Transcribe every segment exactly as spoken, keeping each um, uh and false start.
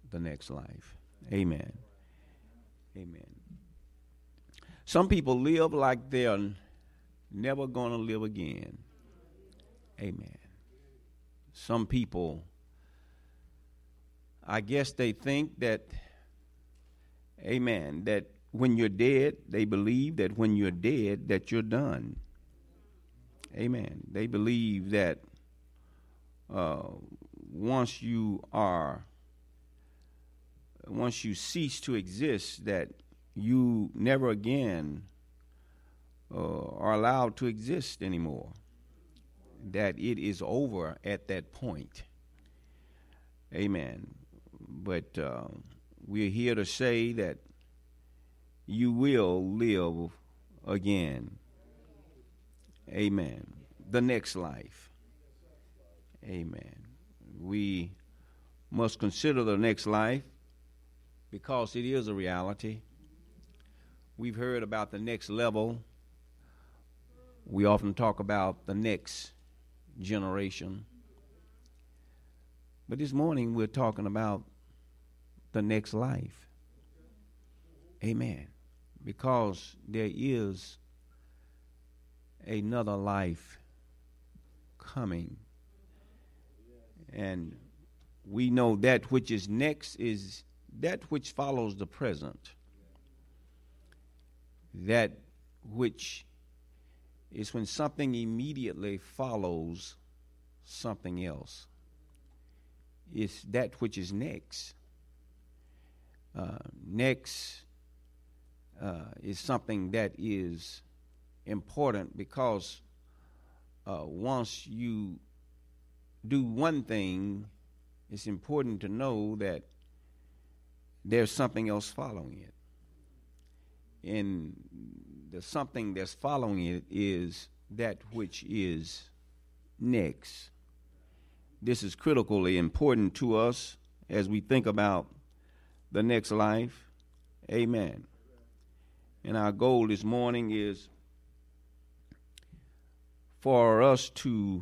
the next life. Amen. Amen. Some people live like they're never going to live again. Amen. Some people, I guess they think that, amen, that when you're dead, they believe that when you're dead, that you're done. Amen. They believe that uh, once you are, once you cease to exist, that you never again uh, are allowed to exist anymore. That it is over at that point. Amen. But uh, we're here to say that you will live again. Amen. The next life. Amen. We must consider the next life because it is a reality. We've heard about the next level. We often talk about the next generation. But this morning we're talking about the next life. Amen. Because there is another life coming. And we know that which is next is that which follows the present. That which is when something immediately follows something else. It's that which is next. Uh, next uh, is something that is important because uh, once you do one thing, it's important to know that there's something else following it. And the something that's following it is that which is next. This is critically important to us as we think about the next life. Amen. And our goal this morning is for us to,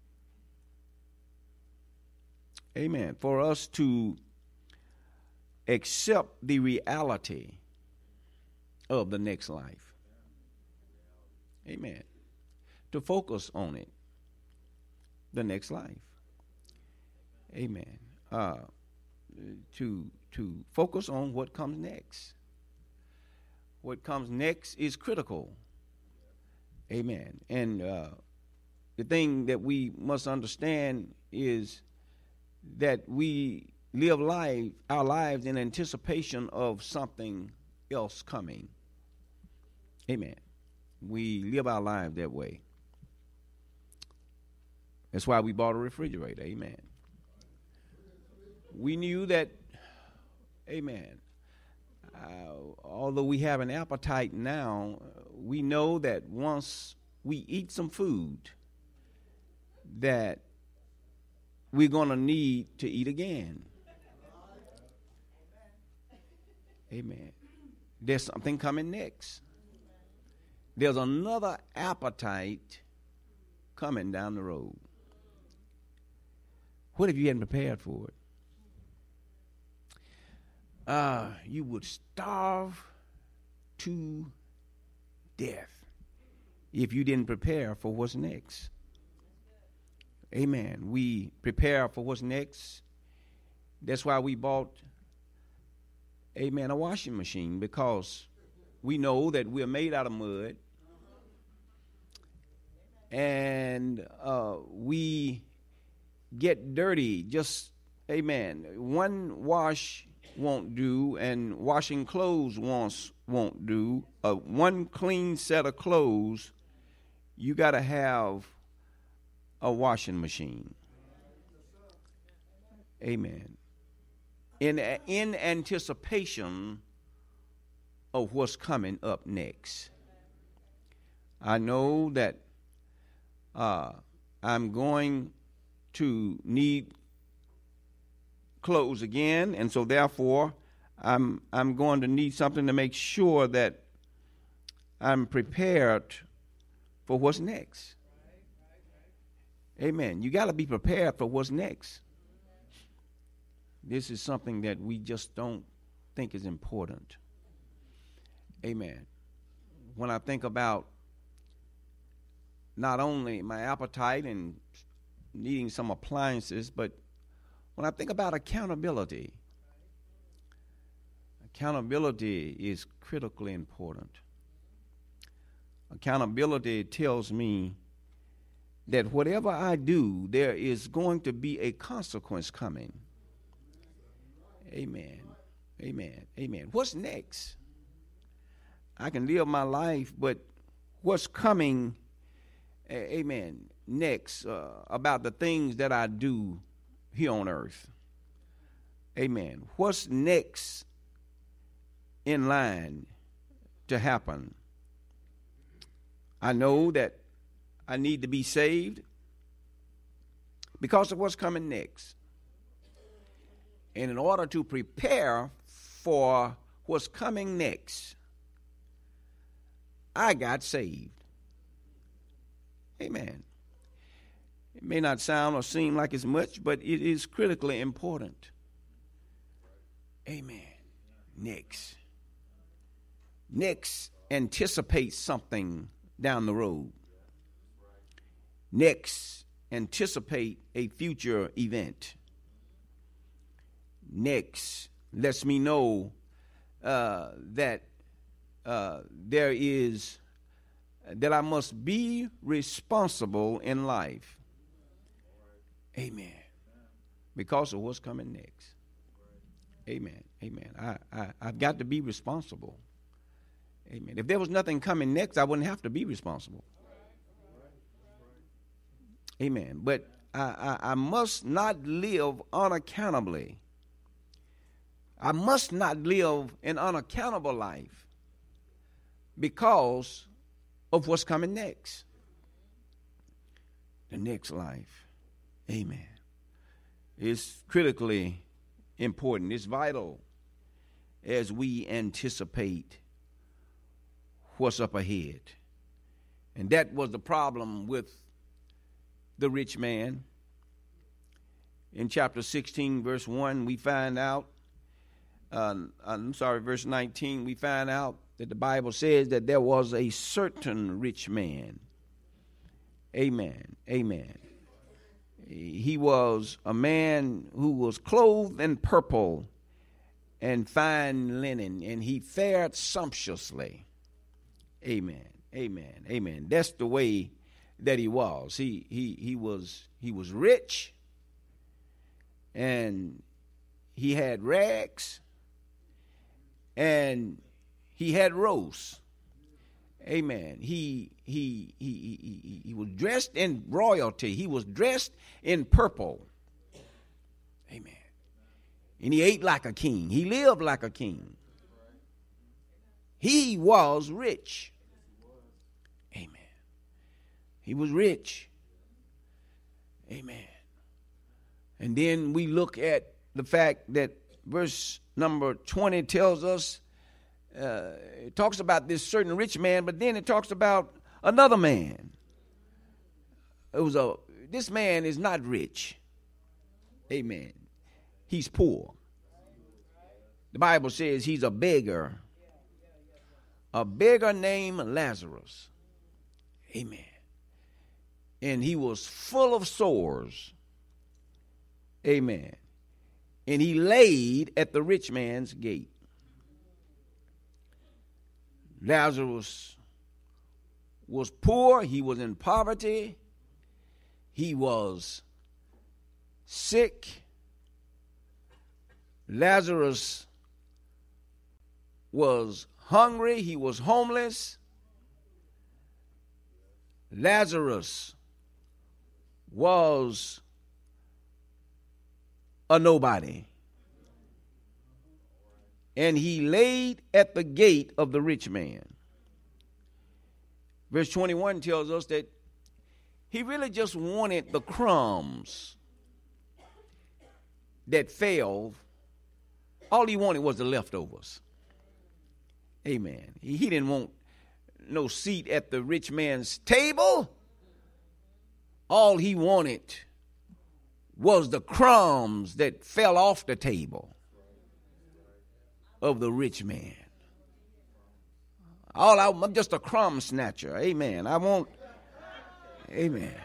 amen, for us to accept the reality of the next life. Amen. To focus on it. The next life. Amen. Uh, to to focus on what comes next. What comes next is critical. Amen. And uh, the thing that we must understand is that we live life, our lives in anticipation of something else coming. Amen. We live our lives that way. That's why we bought a refrigerator. Amen. We knew that, amen, uh, although we have an appetite now, we know that once we eat some food, that we're going to need to eat again. Amen. There's something coming next. There's another appetite coming down the road. What if you hadn't prepared for it? Uh, you would starve to death if you didn't prepare for what's next. Amen. We prepare for what's next. That's why we bought, amen, a washing machine, because we know that we're made out of mud. And uh, we get dirty. Just, amen. One wash won't do, and washing clothes once won't do. Uh, one clean set of clothes, you got to have a washing machine. Amen. In in anticipation of what's coming up next. I know that uh, I'm going to need clothes again, and so therefore I'm I'm going to need something to make sure that I'm prepared for what's next. Amen. You got to be prepared for what's next. This is something that we just don't think is important. Amen. When I think about not only my appetite and needing some appliances, but when I think about accountability, accountability is critically important. Accountability tells me that whatever I do, there is going to be a consequence coming. Amen. Amen. Amen. What's next? I can live my life, but what's coming, amen, next uh, about the things that I do here on earth? Amen. What's next in line to happen? I know that I need to be saved because of what's coming next. And in order to prepare for what's coming next, I got saved. Amen. It may not sound or seem like it's much, but it is critically important. Amen. Next. Next anticipates something down the road. Next, anticipate a future event. Next, lets me know uh, that uh, there is, that I must be responsible in life. Amen. Because of what's coming next. Amen. Amen. I, I, I've got to be responsible. Amen. If there was nothing coming next, I wouldn't have to be responsible. Amen. But I, I, I must not live unaccountably. I must not live an unaccountable life because of what's coming next. The next life. Amen. It's critically important. It's vital as we anticipate what's up ahead. And that was the problem with the rich man. In chapter sixteen, verse one, we find out, uh, I'm sorry, verse nineteen, we find out that the Bible says that there was a certain rich man. Amen. Amen. He was a man who was clothed in purple and fine linen, and he fared sumptuously. Amen. Amen. Amen. That's the way that he was. He he he was he was rich, and he had rags, and he had roast. Amen. He he he he he was dressed in royalty. He was dressed in purple. Amen. And he ate like a king. He lived like a king. He was rich. Amen. He was rich. Amen. And then we look at the fact that verse number twenty tells us, uh, it talks about this certain rich man, but then it talks about another man. It was a, this man is not rich. Amen. He's poor. The Bible says he's a beggar. A beggar named Lazarus. Amen. And he was full of sores. Amen. And he laid at the rich man's gate. Lazarus was poor. He was in poverty. He was sick. Lazarus was hungry. He was homeless. Lazarus was a nobody. And he laid at the gate of the rich man. Verse twenty-one tells us that he really just wanted the crumbs that fell. All he wanted was the leftovers. Amen. He, he didn't want no seat at the rich man's table. All he wanted was the crumbs that fell off the table of the rich man. All I, I'm just a crumb snatcher. Amen. I won't. Amen.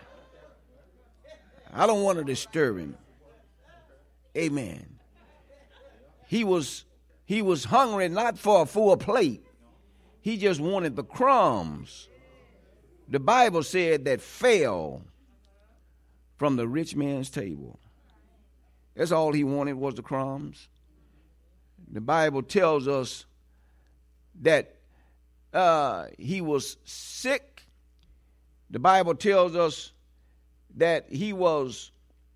I don't want to disturb him. Amen. He was he was hungry not for a full plate. He just wanted the crumbs. The Bible said that fell from the rich man's table. That's all he wanted was the crumbs. The Bible tells us that uh, he was sick. The Bible tells us that he was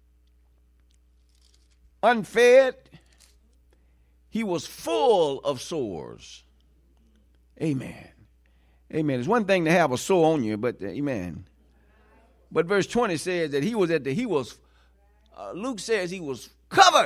unfed. He was full of sores. Amen. Amen. It's one thing to have a sore on you, but uh, amen. But verse twenty says that he was at the, he was, uh, Luke says he was covered.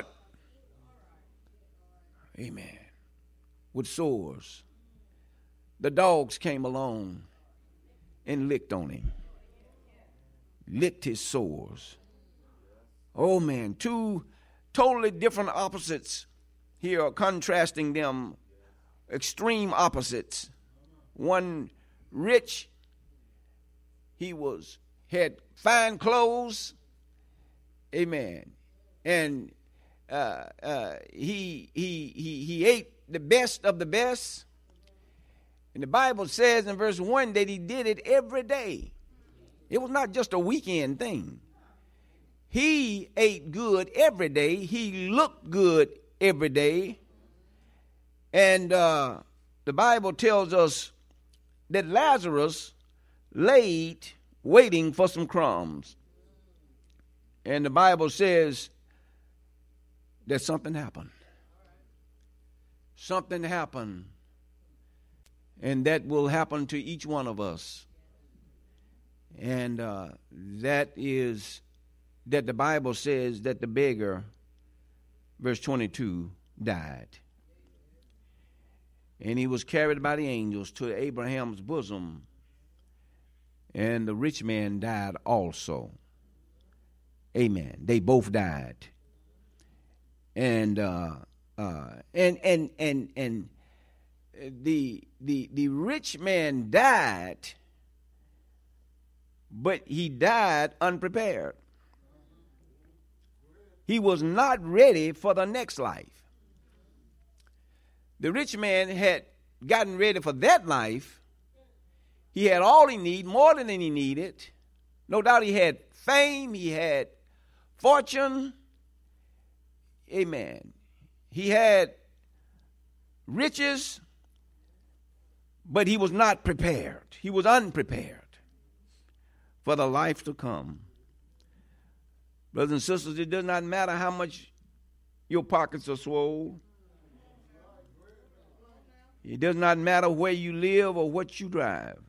Amen. With sores. The dogs came along and licked on him. Licked his sores. Oh man, two totally different opposites here are contrasting them, extreme opposites. One rich, he was had fine clothes, amen, and uh, uh, he he he he ate the best of the best. And the Bible says in verse one that he did it every day. It was not just a weekend thing. He ate good every day. He looked good every day. And uh, the Bible tells us that Lazarus laid waiting for some crumbs. And the Bible says that something happened. Something happened. And that will happen to each one of us. And uh, that is that the Bible says that the beggar, verse twenty-two, died. And he was carried by the angels to Abraham's bosom. And the rich man died also. Amen. They both died. And uh, uh, and and and and the the the rich man died, but he died unprepared. He was not ready for the next life. The rich man had gotten ready for that life. He had all he needed, more than he needed. No doubt he had fame, he had fortune. Amen. He had riches, but he was not prepared. He was unprepared for the life to come. Brothers and sisters, it does not matter how much your pockets are swole. It does not matter where you live or what you drive.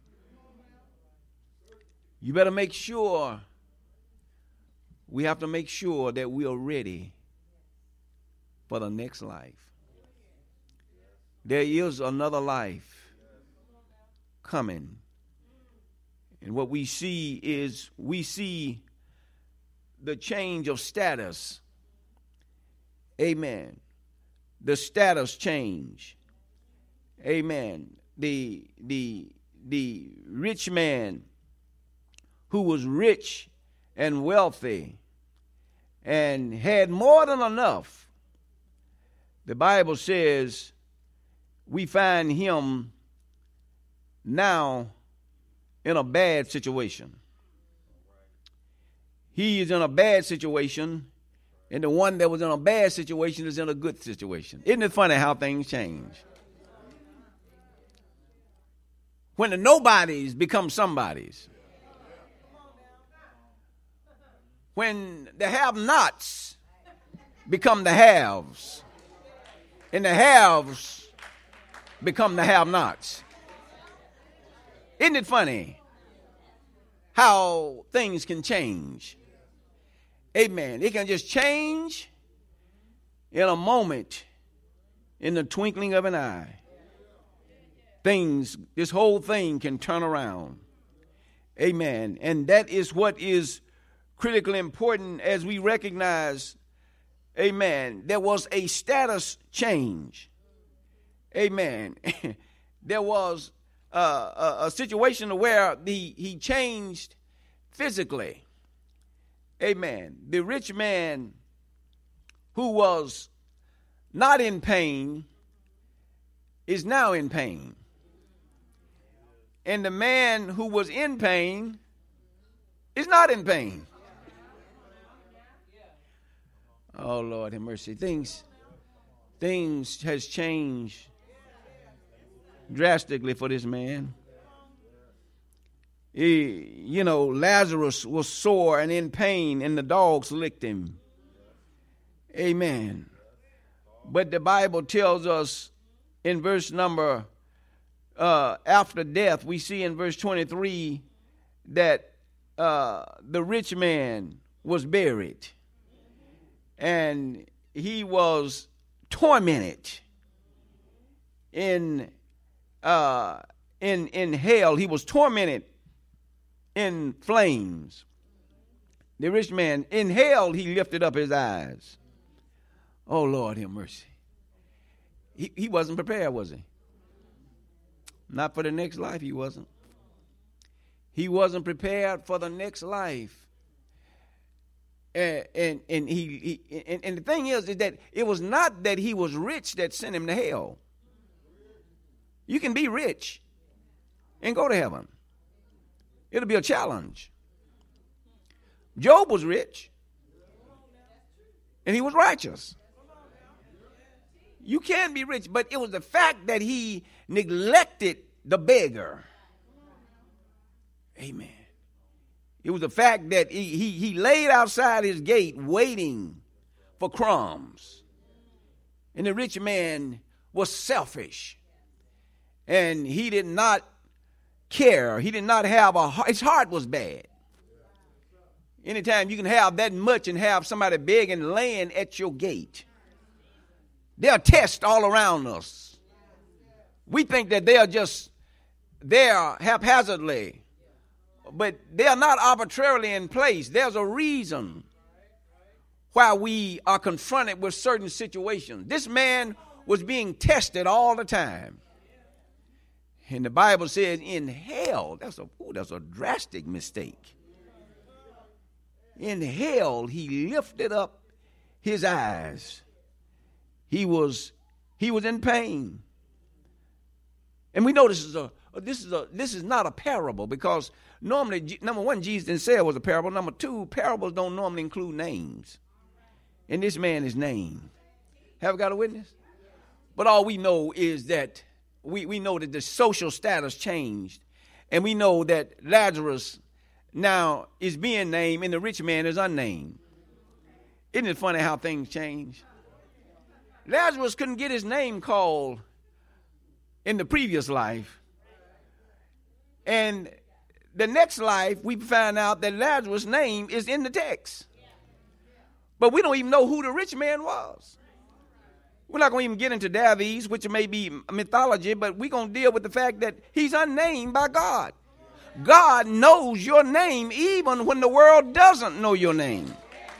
You better make sure, we have to make sure that we are ready for the next life. There is another life coming. And what we see is we see the change of status. Amen. The status change. Amen. The the the rich man who was rich and wealthy and had more than enough. The Bible says we find him now in a bad situation. He is in a bad situation, and the one that was in a bad situation is in a good situation. Isn't it funny how things change? When the nobodies become somebodies. When the have-nots become the haves. And the haves become the have-nots. Isn't it funny how things can change? Amen. It can just change in a moment, in the twinkling of an eye. Things, this whole thing can turn around. Amen. And that is what is critically important as we recognize, amen, there was a status change. Amen. There was uh, a, a situation where the, he changed physically. Amen. The rich man who was not in pain is now in pain. And the man who was in pain is not in pain. Oh, Lord have mercy. Things, things has changed drastically for this man. He, you know, Lazarus was sore and in pain, and the dogs licked him. Amen. But the Bible tells us in verse number, uh, after death, we see in verse twenty-three that uh, the rich man was buried. And he was tormented in uh, in in hell. He was tormented in flames. The rich man in hell, he lifted up his eyes. Oh, Lord, have mercy. He he wasn't prepared, was he? Not for the next life. He wasn't. He wasn't prepared for the next life. And, and and he, he and, and the thing is, is that it was not that he was rich that sent him to hell. You can be rich and go to heaven. It'll be a challenge. Job was rich and he was righteous. You can be rich, but it was the fact that he neglected the beggar. Amen. It was the fact that he, he, he laid outside his gate waiting for crumbs. And the rich man was selfish. And he did not care. He did not have a heart. His heart was bad. Anytime you can have that much and have somebody begging and laying at your gate. There are tests all around us. We think that they are just there haphazardly. But they are not arbitrarily in place. There's a reason why we are confronted with certain situations. This man was being tested all the time. And the Bible says in hell, that's a, ooh, that's a drastic mistake. In hell, he lifted up his eyes. He was, he was in pain. And we know this is a, this is a, this is not a parable, because normally, number one, Jesus didn't say it was a parable. Number two, parables don't normally include names. And this man is named. Have we got a witness? But all we know is that we, we know that the social status changed. And we know that Lazarus now is being named and the rich man is unnamed. Isn't it funny how things change? Lazarus couldn't get his name called in the previous life. And the next life, we find out that Lazarus' name is in the text. But we don't even know who the rich man was. We're not going to even get into Davies, which may be mythology, but we're going to deal with the fact that he's unnamed by God. God knows your name even when the world doesn't know your name.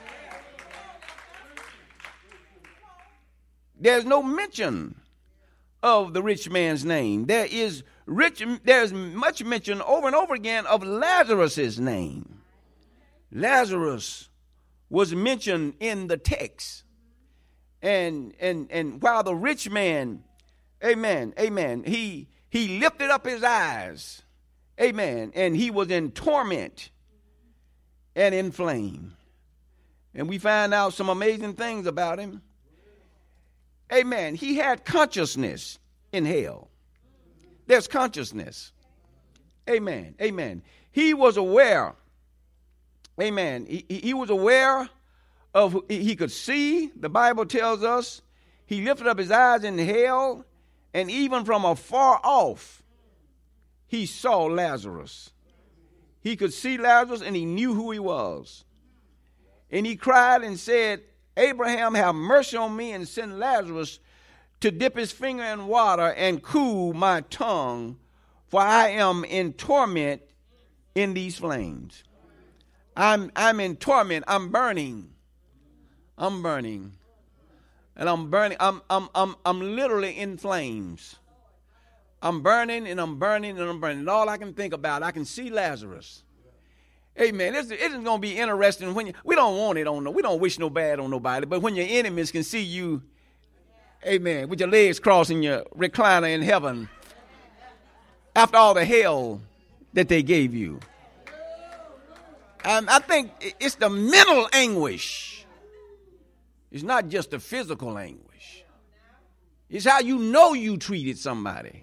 There's no mention of the rich man's name. There is rich, there's much mention over and over again of Lazarus's name. Lazarus was mentioned in the text. And and and while the rich man, amen, amen, he he lifted up his eyes, amen, and he was in torment and in flame. And we find out some amazing things about him. Amen. He had consciousness in hell. There's consciousness. Amen. Amen. He was aware. Amen. He, he was aware of, he could see. The Bible tells us he lifted up his eyes in hell, and even from afar off, he saw Lazarus. He could see Lazarus, and he knew who he was. And he cried and said, Abraham, have mercy on me and send Lazarus to dip his finger in water and cool my tongue, for I am in torment in these flames. I'm, I'm in torment. I'm burning. I'm burning. And I'm burning. I'm, I'm, I'm, I'm literally in flames. I'm burning and I'm burning and I'm burning. And all I can think about, I can see Lazarus. Amen. It's, it's going to be interesting when you, we don't want it on no, we don't wish no bad on nobody, but when your enemies can see you, amen, with your legs crossed in your recliner in heaven, after all the hell that they gave you. Um, I think it's the mental anguish. It's not just the physical anguish. It's how you know you treated somebody.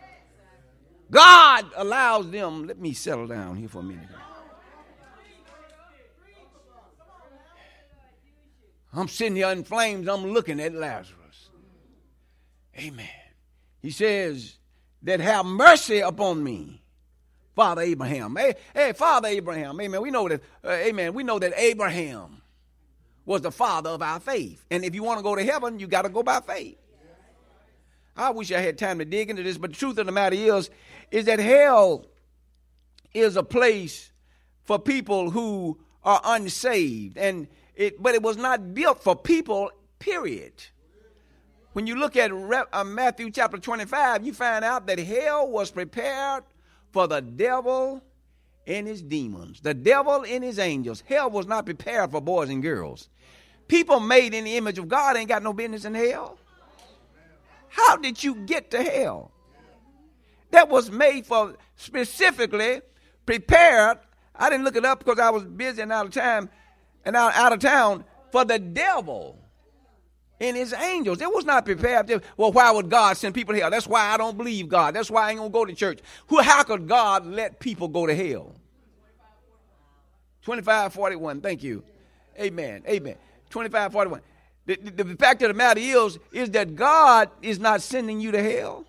God allows them, let me settle down here for a minute. I'm sitting here in flames. I'm looking at Lazarus. Amen. He says that have mercy upon me, Father Abraham. Hey, hey, Father Abraham. Amen. We know that. Uh, amen. We know that Abraham was the father of our faith. And if you want to go to heaven, you got to go by faith. I wish I had time to dig into this, but the truth of the matter is, is that hell is a place for people who are unsaved. And It, but it was not built for people, period. When you look at uh, Matthew chapter twenty-five, you find out that hell was prepared for the devil and his demons, the devil and his angels. Hell was not prepared for boys and girls. People made in the image of God ain't got no business in hell. How did you get to hell? That was made for specifically prepared. I didn't look it up because I was busy and out of time. And out, out of town for the devil and his angels. It was not prepared. To, well, why would God send people to hell? That's why I don't believe God. That's why I ain't going to go to church. Who? How could God let people go to hell? twenty-five forty-one. Thank you. Amen. Amen. twenty-five forty-one. The, the, the fact of the matter is, is that God is not sending you to hell.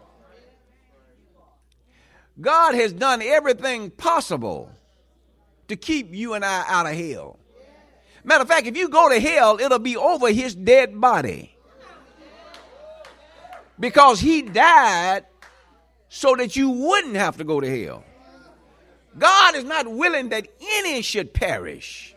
God has done everything possible to keep you and I out of hell. Matter of fact, if you go to hell, it'll be over his dead body. Because he died so that you wouldn't have to go to hell. God is not willing that any should perish.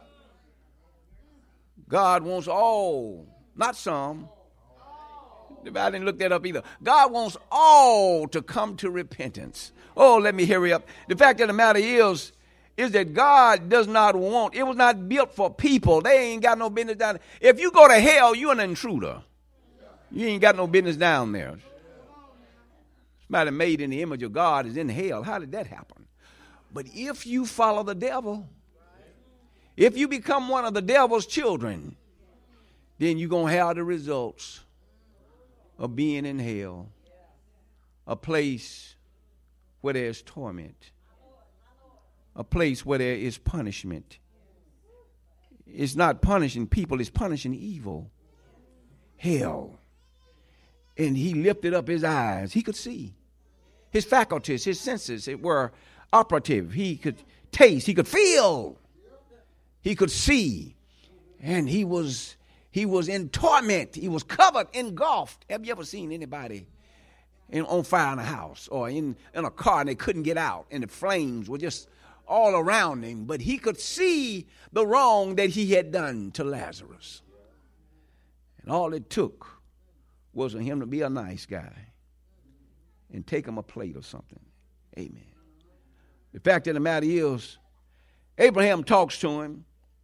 God wants all, not some. I didn't look that up either. God wants all to come to repentance. Oh, let me hurry up. The fact of the matter is, is that God does not want, it was not built for people. They ain't got no business down there. If you go to hell, you're an intruder. You ain't got no business down there. Somebody made in the image of God is in hell. How did that happen? But if you follow the devil, if you become one of the devil's children, then you're going to have the results of being in hell, a place where there's torment. A place where there is punishment. It's not punishing people, it's punishing evil. Hell. And he lifted up his eyes. He could see. His faculties, his senses were operative. He could taste, he could feel. He could see. And he was he was in torment. He was covered, engulfed. Have you ever seen anybody in, on fire in a house or in, in a car and they couldn't get out and the flames were just all around him, but he could see the wrong that he had done to Lazarus. And all it took was for him to be a nice guy and take him a plate or something. Amen. The fact of the matter is, Abraham talks to him.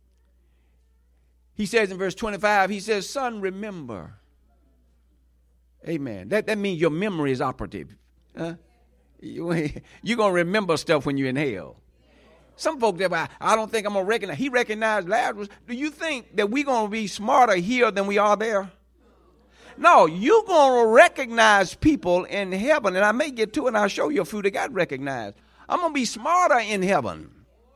He says in verse twenty-five, he says, son, remember. Amen. That, that means your memory is operative. Huh? You, you're going to remember stuff when you're in hell. Some folks say, well, I don't think I'm going to recognize. He recognized Lazarus. Do you think that we're going to be smarter here than we are there? No, you're going to recognize people in heaven. And I may get to it and I'll show you a few that got recognized. I'm going to be smarter in heaven.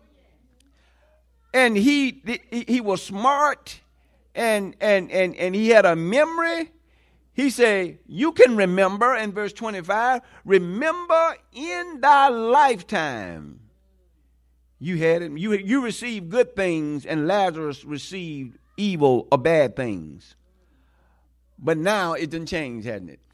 And he he was smart and, and, and, and he had a memory. He said, you can remember in verse twenty-five, remember in thy lifetime. You had it. You, you received good things, and Lazarus received evil or bad things. But now it done changed, hasn't it?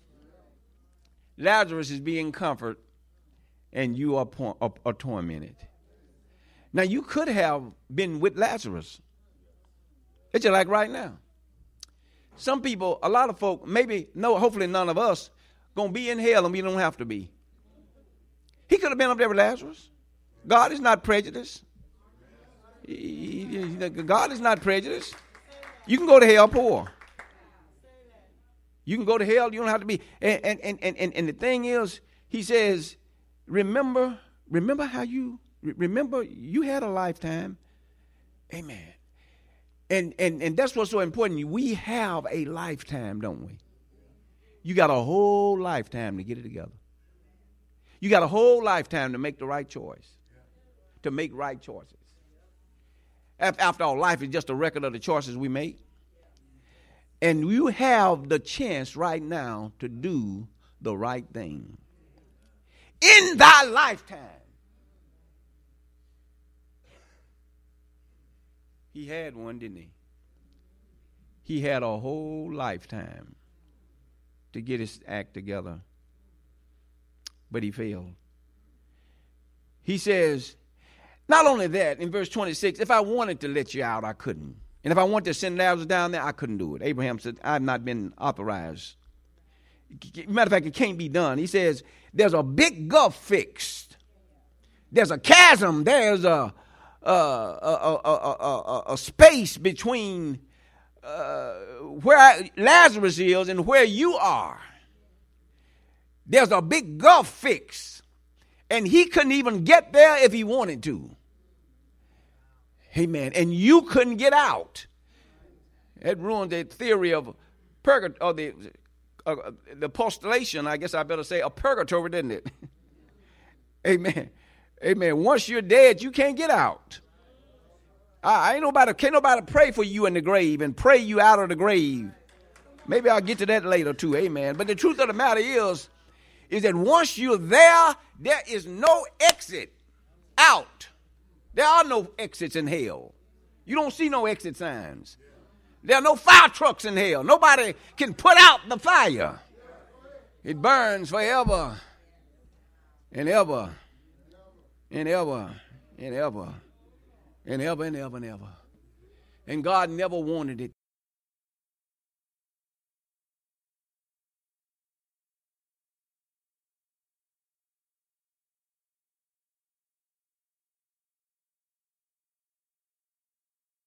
Lazarus is being comforted, and you are, are, are tormented. Now, you could have been with Lazarus. It's just like right now. Some people, a lot of folk, maybe, no, hopefully none of us, going to be in hell and we don't have to be. He could have been up there with Lazarus. God is not prejudiced. He, he, God is not prejudiced. You can go to hell poor. You can go to hell. You don't have to be. And, and, and, and, and the thing is, he says, remember, remember how you, remember you had a lifetime. Amen. And, and, and that's what's so important. We have a lifetime, don't we? You got a whole lifetime to get it together. You got a whole lifetime to make the right choice, to make right choices. After all, life is just a record of the choices we make. And you have the chance right now to do the right thing in thy lifetime. He had one, didn't he? He had a whole lifetime to get his act together, but he failed. He says, not only that, in verse twenty-six, if I wanted to let you out, I couldn't. And if I wanted to send Lazarus down there, I couldn't do it. Abraham said, I've not been authorized. Matter of fact, it can't be done. He says, there's a big gulf fixed. There's a chasm. There's a, a, a, a, a, a space between uh, where I, Lazarus is and where you are. There's a big gulf fixed. And he couldn't even get there if he wanted to. Amen. And you couldn't get out. It ruined the theory of purgatory, or the uh, the postulation, I guess I better say, of purgatory, didn't it? Amen. Amen. Once you're dead, you can't get out. I ain't nobody, can't nobody pray for you in the grave and pray you out of the grave. Maybe I'll get to that later too. Amen. But the truth of the matter is, is that once you're there, there is no exit out. There are no exits in hell. You don't see no exit signs. There are no fire trucks in hell. Nobody can put out the fire. It burns forever and ever and ever and ever and ever and ever and ever. And God never wanted it